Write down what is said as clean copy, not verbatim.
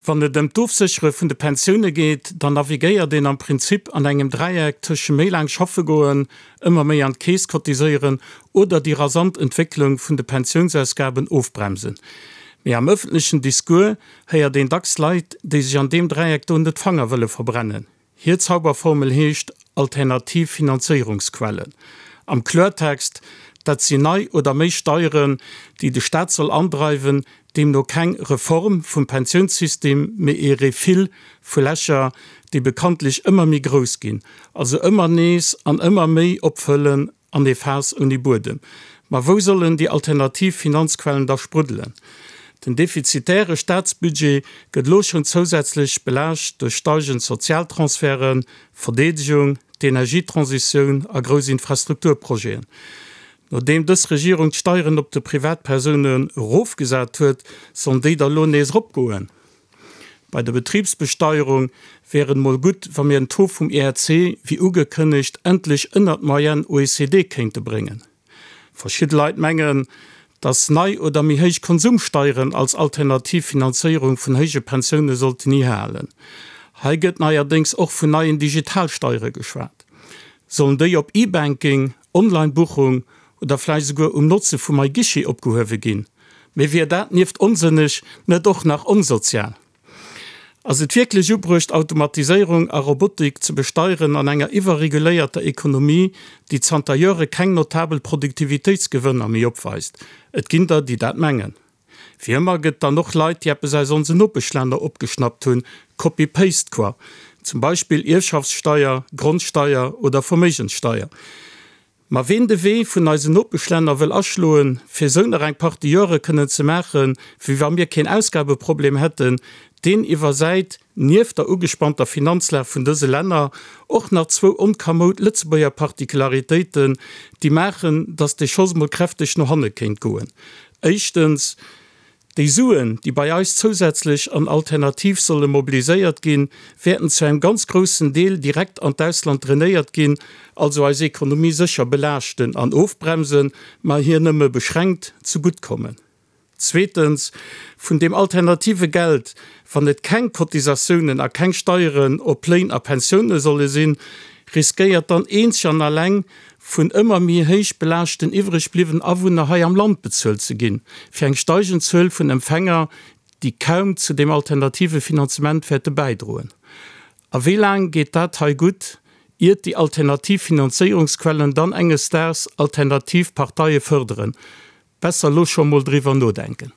Wann et dem Doofsichere vun de Pensionioune geht, dann navigéier den am Prinzip an engem Dreieck tschen mélang schaffe goen, immer méi an Kees kotiseieren oder die Rasantentwicklung vun de Pensionsausgaben aufbremsen. Me am öffentlichen Diskur heier den Dachsleit, die sich an dem Dreieck net Fanger wëlle verbrennen. Hier Zauberformel heescht Alternativfinanzierungsquellen. Am Klörtext, dat sie nei oder méi steuern, die de Staat soll andreiben, dem no keng Reform vum Pensionssystem me e Refill vu Lächer, die bekanntlich immer mi groß gin, also immer nees an immer méi opfüllen an de Vers und die Burdem. Ma wo sollen die Alternativfinanzquellen da spruddeln? Den defizitäre Staatsbudget gëtt lo schon zusätzlich belascht durch steigen Sozialtransferen, Verdedigung, die Energietransition a grosse Infrastrukturprojekten. Nachdem das Regierung Steuern op de Privatpersonen rofgesat huet, son de der Lohnes opgoen. Bei der Betriebsbesteuerung wären mal gut, wann mir ein To vom ERC wie ugekündigt endlich 100 Millionen OECD kennte bringen. Verschiedene Leitmengen, dass nei oder mi heich Konsumsteuern als Alternativfinanzierung von heige Pensionen sollte nie herhalen. Heiget allerdings auch von neuen Digitalsteuer geschwert. Sollen die op E-Banking, Online-Buchung oder vielleicht sogar Nutze vu mai Gischi opgehowe gin. Me wie dat nieft unsinnig, net doch nach unsozial. As het wirklich ubrucht Automatisierung a Robotik zu besteuern an enger iwwerregulierter Ökonomie, die Zantajeure keng notabel Produktivitätsgewënner mi opweist. Et Kinder, die dat mengen. Firma gëtt da noch Leiit, die se sonse Noppeschländer opgeschnappt hunn, Copy-Paste qua. Zum Beispiel Erbschaftssteuer, Grundsteuer oder Vermögenssteuer. Ma wen de weh vun eise Notbeschländer will aschloen, fir Söhne eng Partieure können ze machen, wie wir mir kein Ausgabeproblem hätten, den iwwer seit nief der ugespannter Finanzler vun dese Länder och nach 2 unkamot Lützebauer Partikularitäten, die machen, dass de Schosmol kräftig noch hanne kind goen. Echtens, die Suen, die bei euch zusätzlich an Alternativ solle mobilisiert gehen, werden zu einem ganz großen Teil direkt an Deutschland trainiert gehen, also als Ökonomie sicher belaschten an Aufbremsen, mal hier nimme beschränkt zu gut kommen. Zweitens, von dem alternative Geld, von net kein Kotisationen a kein Steuern op Pläne a Pensionen solle sinn, riskiert dann schon allein vun immer mir heich belaschten iwrig bliwen Awohner ha am Land bezöllt ze gin, fir eng steigen Zöl vun Empfänger, die kaum zu dem alternative Finanzmentwerte beidrohen. A wie lang geht dat ha gut, irrt die Alternativfinanzierungsquellen dann enges ders Alternativparteie förderen. Besser lo schon mal drüber nodenken.